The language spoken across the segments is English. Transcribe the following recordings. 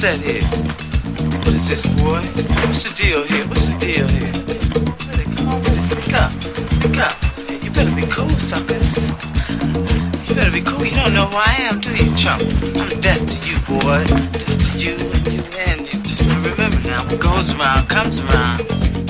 set here. What is this, boy? What's the deal here? What's the deal here? Really, come on with this. Pick up. Pick up. Hey, you better be cool, suckers. You better be cool. You don't know who I am, do you, chump? I'm death to you, boy. Death to you and you and you. Just remember now, what goes around comes around.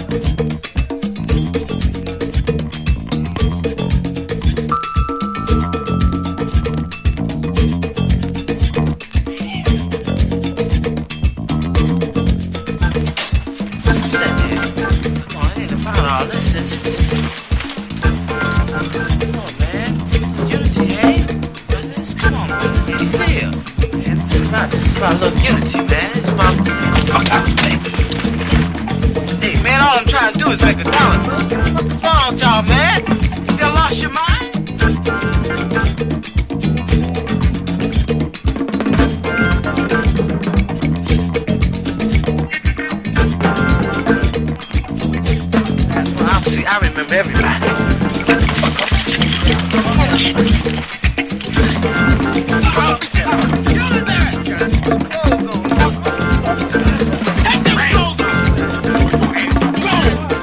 It's about love unity, man. It's about hey, man, all I'm trying to do is make a dollar. What's wrong with y'all, man? You lost your mind? Well, obviously, I remember everybody. Oh,